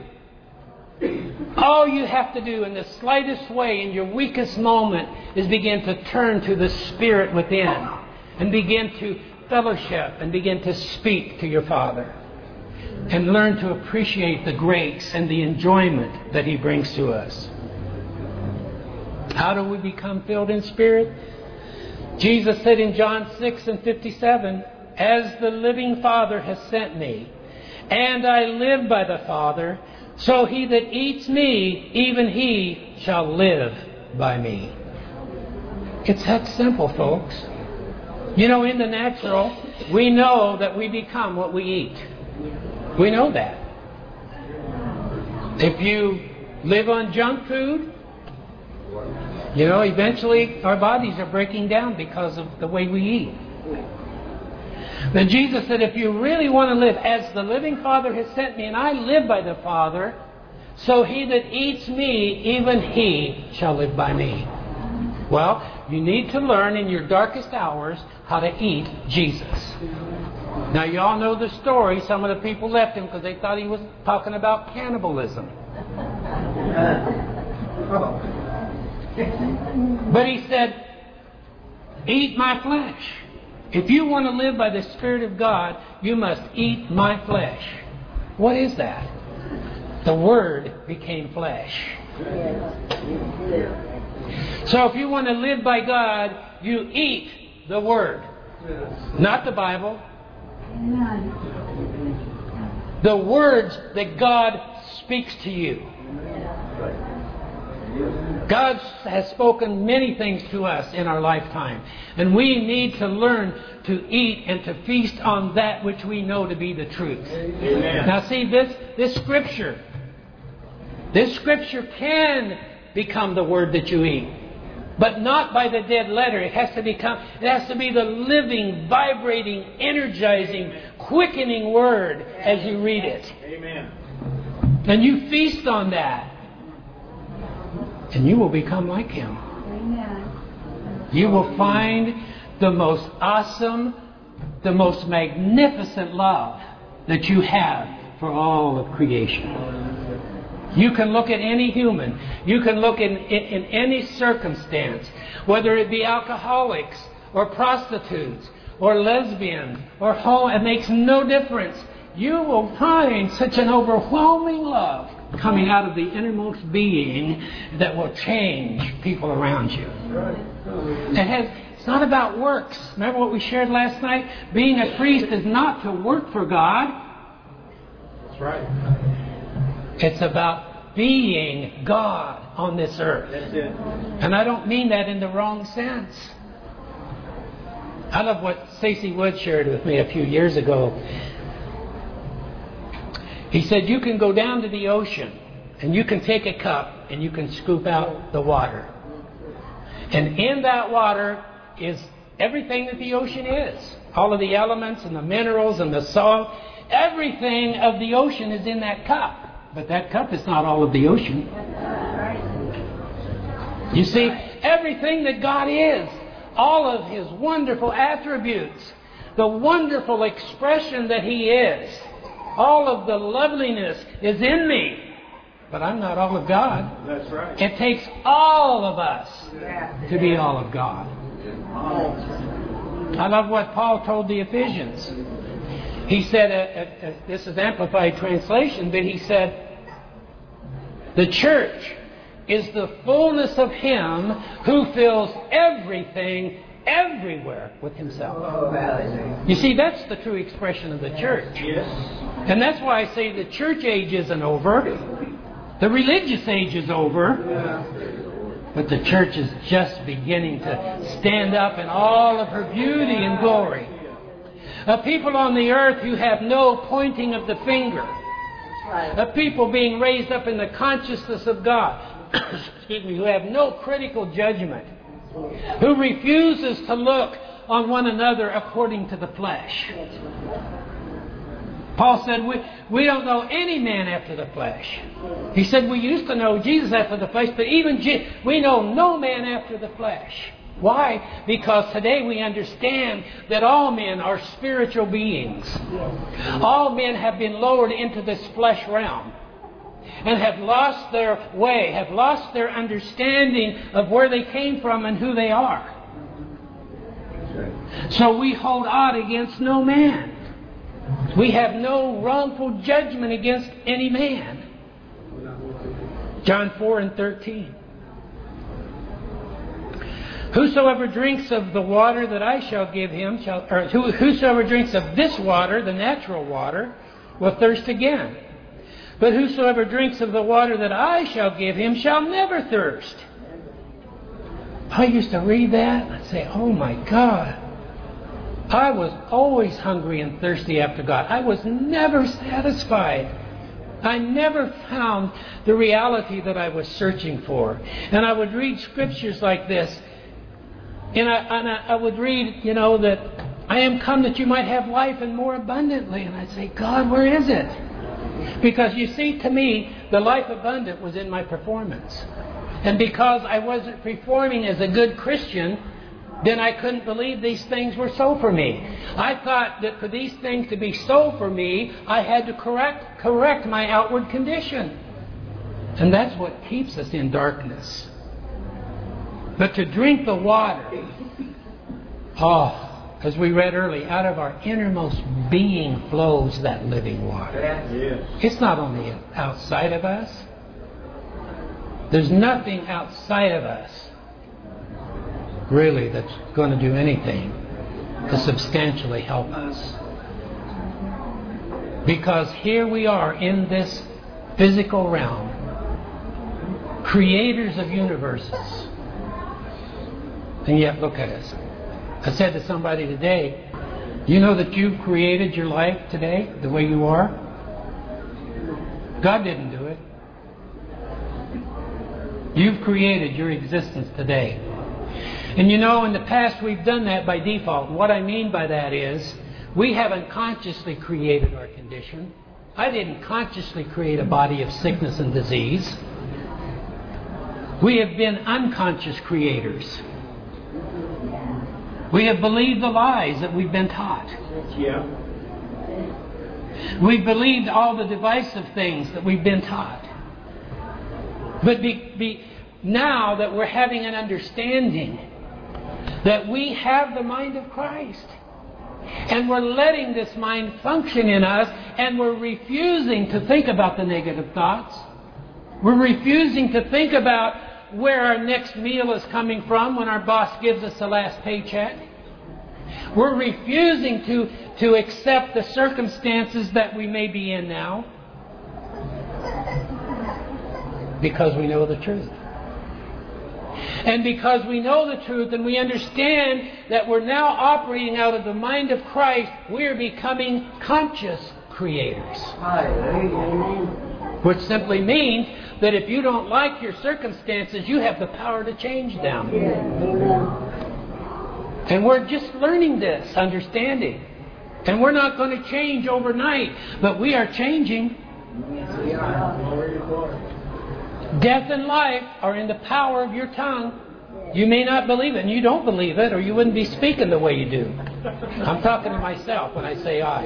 in the slightest way, in your weakest moment, is begin to turn to the Spirit within and begin to fellowship and begin to speak to your Father. And learn to appreciate the grace and the enjoyment that He brings to us. How do we become filled in Spirit? Jesus said in John 6:57, "As the living Father has sent me, and I live by the Father, so he that eats me, even he shall live by me." It's that simple, folks. You know, in the natural, we know that we become what we eat. We know that. If you live on junk food, you know, eventually our bodies are breaking down because of the way we eat. Then Jesus said, if you really want to live as the living Father has sent me, and I live by the Father, so he that eats me, even he shall live by me. Well, you need to learn in your darkest hours how to eat Jesus. Now, you all know the story. Some of the people left him because they thought he was talking about cannibalism. But he said, eat my flesh. If you want to live by the Spirit of God, you must eat my flesh. What is that? The Word became flesh. So if you want to live by God, you eat the Word. Not the Bible. The words that God speaks to you. God has spoken many things to us in our lifetime. And we need to learn to eat and to feast on that which we know to be the truth. Amen. Now see, this Scripture can become the Word that you eat. But not by the dead letter. It has to be the living, vibrating, energizing, quickening Word as you read it. Amen. And you feast on that. And you will become like Him. Amen. You will find the most awesome, the most magnificent love that you have for all of creation. You can look at any human. You can look in any circumstance, whether it be alcoholics or prostitutes or lesbians or it makes no difference. You will find such an overwhelming love coming out of the innermost being that will change people around you. It's not about works. Remember what we shared last night? Being a priest is not to work for God. That's right. It's about being God on this earth. That's it. And I don't mean that in the wrong sense. I love what Stacey Wood shared with me a few years ago. He said, you can go down to the ocean and you can take a cup and you can scoop out the water. And in that water is everything that the ocean is. All of the elements and the minerals and the salt. Everything of the ocean is in that cup. But that cup is not all of the ocean. You see, everything that God is, all of His wonderful attributes, the wonderful expression that He is, all of the loveliness is in me. But I'm not all of God. That's right. It takes all of us to be all of God. I love what Paul told the Ephesians. He said, this is Amplified Translation, but he said, the church is the fullness of Him who fills everything everywhere with Himself. You see, that's the true expression of the church. Yes. And that's why I say the church age isn't over. The religious age is over. But the church is just beginning to stand up in all of her beauty and glory. A people on the earth who have no pointing of the finger. A people being raised up in the consciousness of God. Excuse me, who have no critical judgment. Who refuses to look on one another according to the flesh. Paul said, we don't know any man after the flesh. He said, we used to know Jesus after the flesh, but even we know no man after the flesh. Why? Because today we understand that all men are spiritual beings. All men have been lowered into this flesh realm and have lost their way, have lost their understanding of where they came from and who they are. So we hold out against no man. We have no wrongful judgment against any man. John 4:13. Whosoever drinks of the water that I shall give him, whosoever drinks of this water, the natural water, will thirst again. But whosoever drinks of the water that I shall give him shall never thirst. I used to read that and I'd say, oh my God. I was always hungry and thirsty after God. I was never satisfied. I never found the reality that I was searching for. And I would read scriptures like this. And I would read, that I am come that you might have life and more abundantly. And I'd say, God, where is it? Because you see, to me, the life abundant was in my performance. And because I wasn't performing as a good Christian, then I couldn't believe these things were so for me. I thought that for these things to be so for me, I had to correct my outward condition. And that's what keeps us in darkness. But to drink the water, as we read early, out of our innermost being flows that living water. Yes. It's not on the outside of us. There's nothing outside of us really that's going to do anything to substantially help us. Because here we are in this physical realm, creators of universes. And yet look at us. I said to somebody today, you know that you've created your life today the way you are? God didn't do it. You've created your existence today. And in the past we've done that by default. And what I mean by that is, we haven't consciously created our condition. I didn't consciously create a body of sickness and disease. We have been unconscious creators. We have believed the lies that we've been taught. Yeah. We've believed all the divisive things that we've been taught. But now that we're having an understanding that we have the mind of Christ, and we're letting this mind function in us, and we're refusing to think about the negative thoughts. We're refusing to think about where our next meal is coming from when our boss gives us the last paycheck. We're refusing to accept the circumstances that we may be in now because we know the truth. And because we know the truth and we understand that we're now operating out of the mind of Christ, we're becoming conscious creators. Which simply means that if you don't like your circumstances, you have the power to change them. And we're just learning this, understanding. And we're not going to change overnight, but we are changing. Yes, we are. Glory to God. Death and life are in the power of your tongue. You may not believe it, and you don't believe it, or you wouldn't be speaking the way you do. I'm talking to myself when I say I.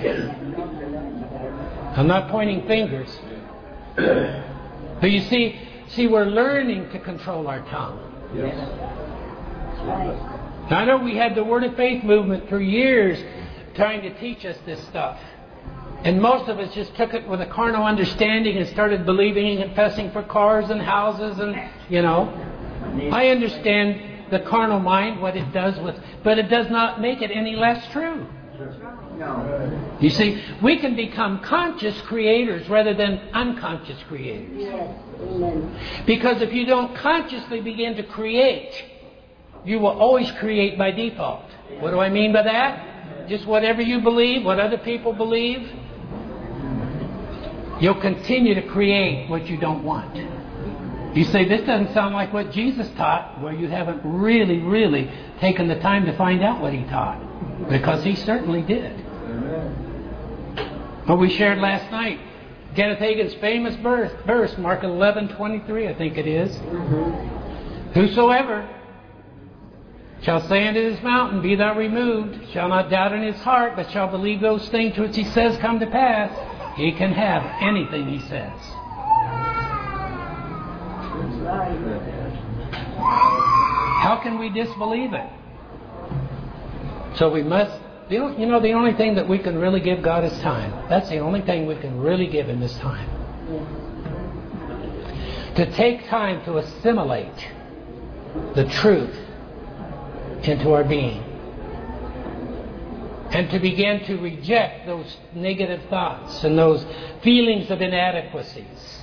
I'm not pointing fingers. But you see, we're learning to control our tongue. Yes. Now, I know we had the Word of Faith movement for years trying to teach us this stuff. And most of us just took it with a carnal understanding and started believing and confessing for cars and houses and, I understand the carnal mind, what it does with, but it does not make it any less true. No. You see, we can become conscious creators rather than unconscious creators. Yes. Amen. Because if you don't consciously begin to create, you will always create by default. What do I mean by that? Just whatever you believe, what other people believe. You'll continue to create what you don't want. You say, this doesn't sound like what Jesus taught. Well, you haven't really taken the time to find out what He taught. Because He certainly did. Well, we shared last night Kenneth Hagin's famous verse, Mark 11:23, I think it is. Whosoever shall say unto this mountain, be thou removed, shall not doubt in his heart, but shall believe those things which he says come to pass, he can have anything he says. How can we disbelieve it? So we must, the only thing that we can really give God is time. That's the only thing we can really give Him is time. To take time to assimilate the truth into our being. And to begin to reject those negative thoughts and those feelings of inadequacies.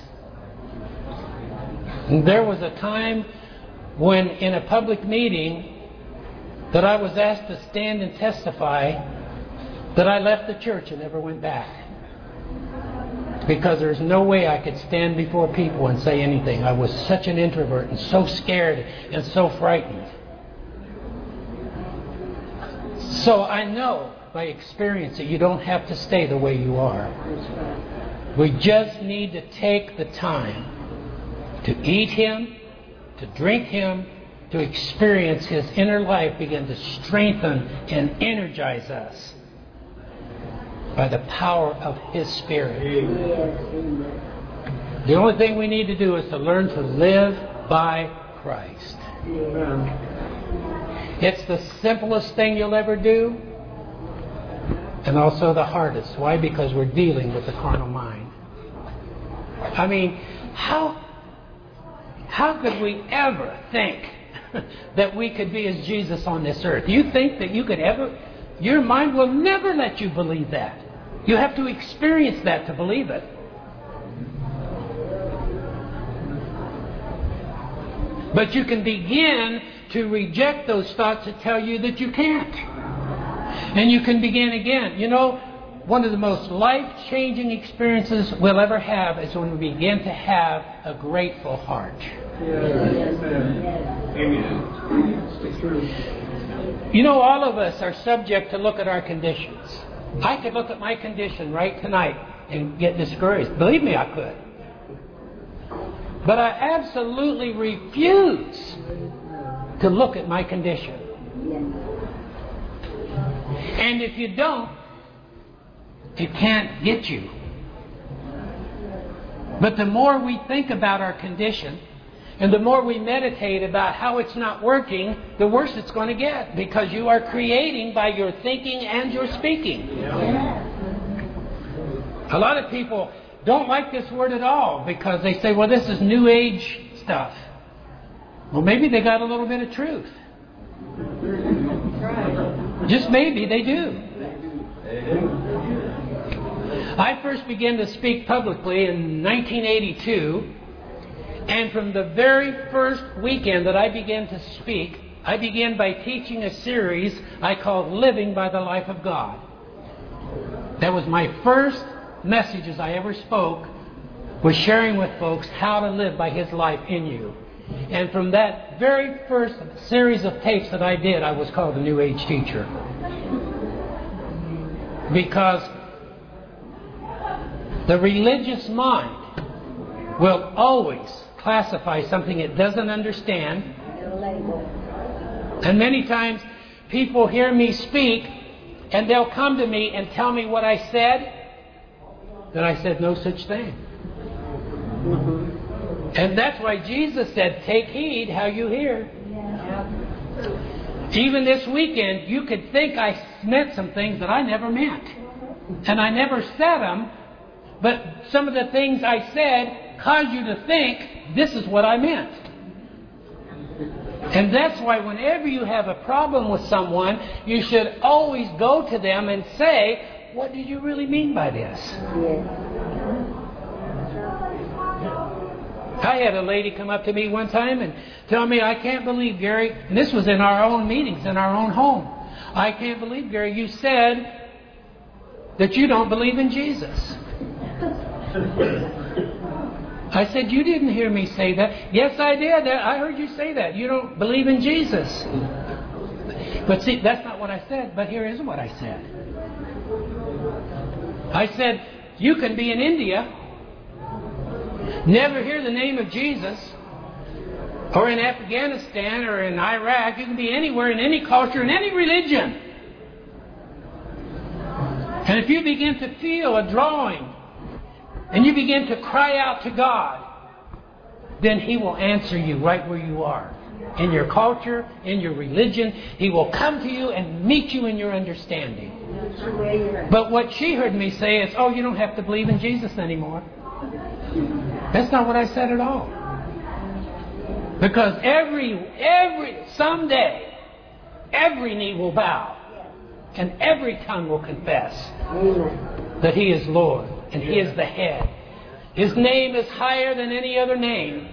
And there was a time when in a public meeting that I was asked to stand and testify that I left the church and never went back. Because there's no way I could stand before people and say anything. I was such an introvert and so scared and so frightened. So I know by experience that you don't have to stay the way you are. We just need to take the time to eat Him, to drink Him, to experience His inner life begin to strengthen and energize us by the power of His Spirit. The only thing we need to do is to learn to live by Christ. It's the simplest thing you'll ever do, and also the hardest. Why? Because we're dealing with the carnal mind. I mean, how could we ever think that we could be as Jesus on this earth? Do you think that you could ever... Your mind will never let you believe that. You have to experience that to believe it. But you can begin to reject those thoughts that tell you that you can't. And you can begin again. One of the most life-changing experiences we'll ever have is when we begin to have a grateful heart. Amen. All of us are subject to look at our conditions. I could look at my condition right tonight and get discouraged. Believe me, I could. But I absolutely refuse to look at my condition. And if you don't, it can't get you. But the more we think about our condition, and the more we meditate about how it's not working, the worse it's going to get. Because you are creating by your thinking and your speaking. A lot of people don't like this word at all because they say, well, this is New Age stuff. Well, maybe they got a little bit of truth. Just maybe they do. I first began to speak publicly in 1982. And from the very first weekend that I began to speak, I began by teaching a series I called Living by the Life of God. That was my first messages I ever spoke, was sharing with folks how to live by His life in you. And from that very first series of tapes that I did, I was called a New Age teacher. Because the religious mind will always classify something it doesn't understand. And many times people hear me speak and they'll come to me and tell me what I said. Then I said no such thing. And that's why Jesus said, take heed how you hear. Even this weekend, you could think I meant some things that I never meant. And I never said them, but some of the things I said caused you to think this is what I meant. And that's why whenever you have a problem with someone, you should always go to them and say, what did you really mean by this? I had a lady come up to me one time and tell me, I can't believe, Gary, and this was in our own meetings, in our own home. I can't believe, Gary, you said that you don't believe in Jesus. I said, you didn't hear me say that. Yes, I did. I heard you say that. You don't believe in Jesus. But see, that's not what I said. But here is what I said. I said, you can be in India, never hear the name of Jesus, or in Afghanistan or in Iraq. You can be anywhere, in any culture, in any religion. And if you begin to feel a drawing and you begin to cry out to God, then He will answer you right where you are. In your culture, in your religion, He will come to you and meet you in your understanding. But what she heard me say is, oh, you don't have to believe in Jesus anymore. That's not what I said at all. Because someday, every knee will bow and every tongue will confess that He is Lord and He is the head. His name is higher than any other name.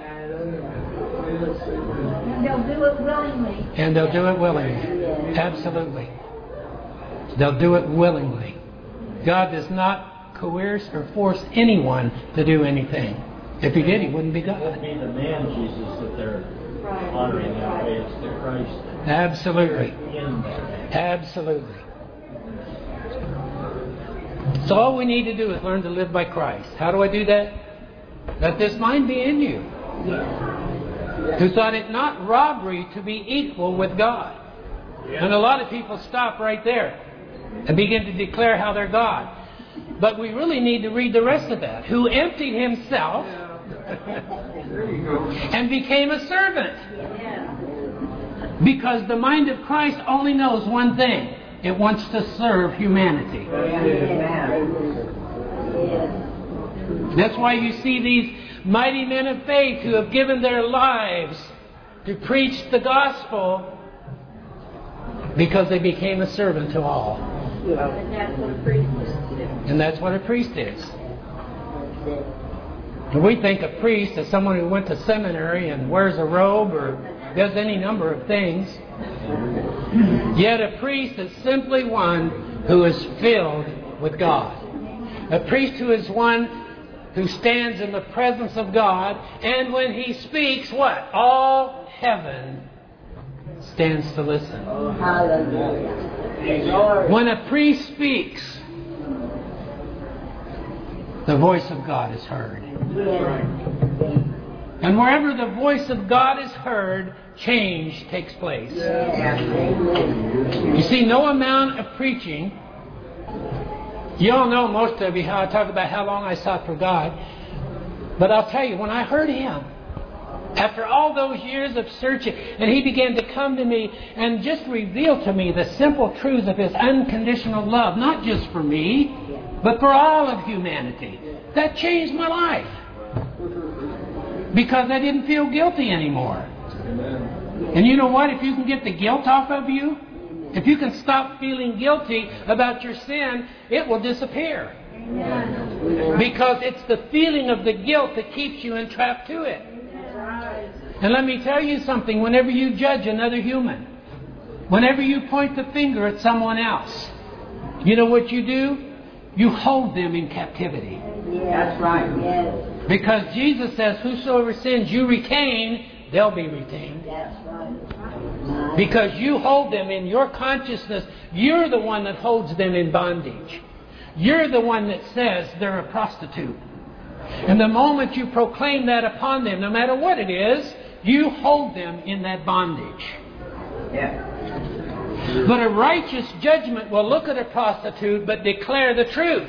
And they'll do it willingly. And they'll do it willingly. Absolutely. They'll do it willingly. God does not coerce or force anyone to do anything. If He did, He wouldn't be God. It wouldn't be the man Jesus that they're honoring that way. It's the Christ. Absolutely. In that. Absolutely. So all we need to do is learn to live by Christ. How do I do that? Let this mind be in you, who thought it not robbery to be equal with God. And a lot of people stop right there and begin to declare how they're God. But we really need to read the rest of that. Who emptied Himself and became a servant. Because the mind of Christ only knows one thing. It wants to serve humanity. That's why you see these mighty men of faith who have given their lives to preach the gospel, because they became a servant to all. And that's what a priest is. And we think a priest is someone who went to seminary and wears a robe or does any number of things. Yet a priest is simply one who is filled with God. A priest who is one who stands in the presence of God, and when he speaks, what? All heaven stands to listen. When a priest speaks, the voice of God is heard. And wherever the voice of God is heard, change takes place. You see, no amount of preaching. You all know, most of you, how I talk about how long I sought for God. But I'll tell you, when I heard Him, after all those years of searching, and He began to come to me and just reveal to me the simple truths of His unconditional love, not just for me, but for all of humanity, that changed my life. Because I didn't feel guilty anymore. And you know what? If you can get the guilt off of you, if you can stop feeling guilty about your sin, it will disappear. Because it's the feeling of the guilt that keeps you entrapped to it. And let me tell you something. Whenever you judge another human, whenever you point the finger at someone else, you know what you do? You hold them in captivity. That's right. Because Jesus says, whosoever sins you retain, they'll be retained. That's right. Because you hold them in your consciousness. You're the one that holds them in bondage. You're the one that says they're a prostitute. And the moment you proclaim that upon them, no matter what it is, you hold them in that bondage. Yeah. But a righteous judgment will look at a prostitute but declare the truth.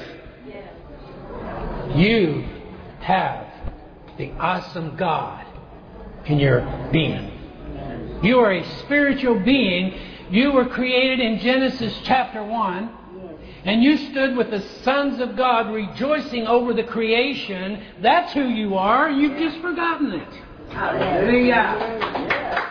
You have the awesome God in your being. You are a spiritual being. You were created in Genesis chapter 1. And you stood with the sons of God rejoicing over the creation. That's who you are. You've just forgotten it. Hallelujah.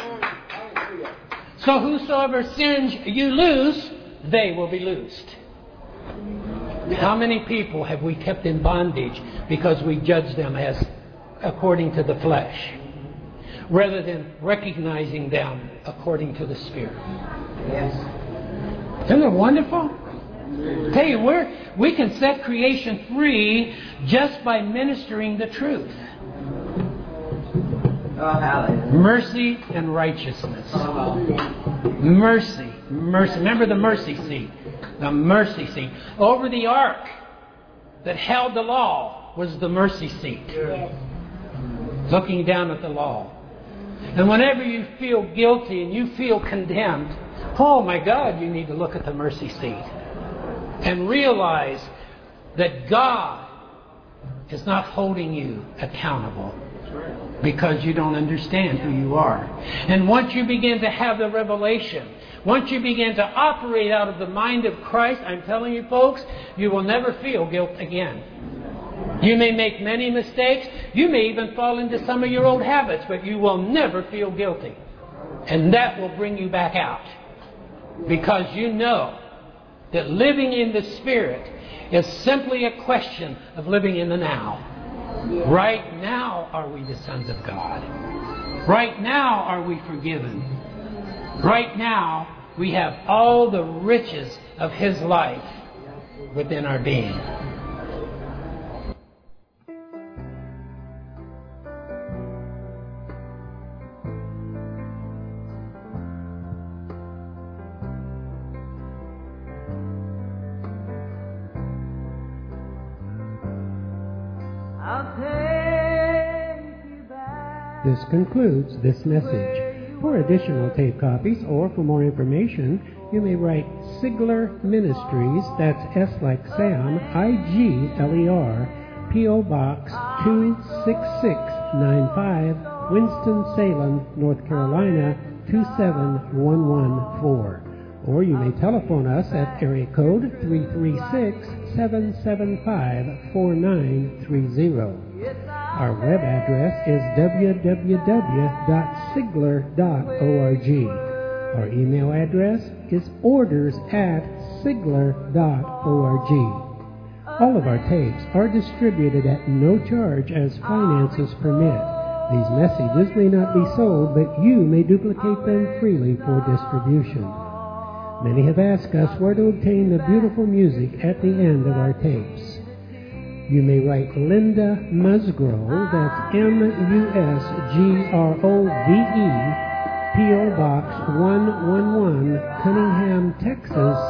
So whosoever sins you loose, they will be loosed. How many people have we kept in bondage because we judge them as according to the flesh, rather than recognizing them according to the Spirit? Yes. Isn't it wonderful? Tell you, we can set creation free just by ministering the truth. Oh, hallelujah. Mercy and righteousness. Mercy. Mercy. Remember the mercy seat. The mercy seat. Over the ark that held the law was the mercy seat. Yes. Looking down at the law. And whenever you feel guilty and you feel condemned, oh my God, you need to look at the mercy seat. And realize that God is not holding you accountable because you don't understand who you are. And once you begin to have the revelation, once you begin to operate out of the mind of Christ, I'm telling you folks, you will never feel guilt again. You may make many mistakes. You may even fall into some of your old habits, but you will never feel guilty. And that will bring you back out. Because you know that living in the Spirit is simply a question of living in the now. Right now are we the sons of God. Right now are we forgiven. Right now we have all the riches of His life within our being. This concludes this message. For additional tape copies or for more information, you may write Sigler Ministries, that's S like Sam, I-G-L-E-R, P.O. Box 26695, Winston-Salem, North Carolina 27114. Or you may telephone us at area code 336-775-4930. Our web address is www.sigler.org. Our email address is orders@sigler.org. All of our tapes are distributed at no charge as finances permit. These messages may not be sold, but you may duplicate them freely for distribution. Many have asked us where to obtain the beautiful music at the end of our tapes. You may write Linda Musgrove, that's M-U-S-G-R-O-V-E, P.O. Box 111, Cunningham, Texas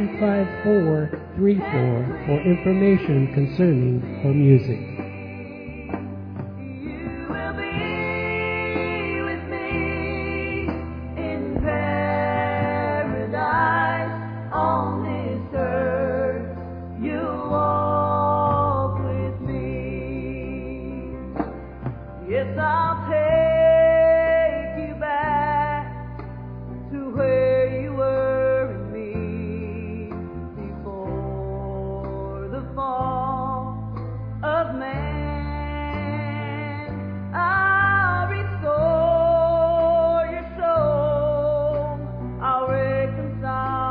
75434 for information concerning her music.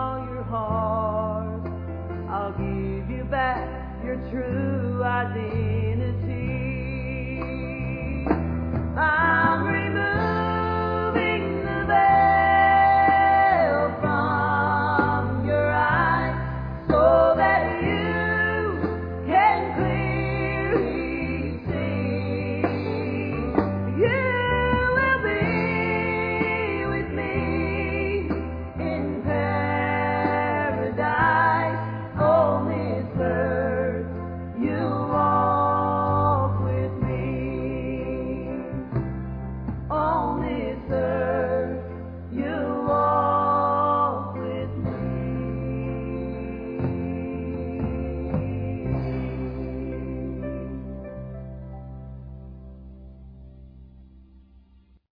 True identity.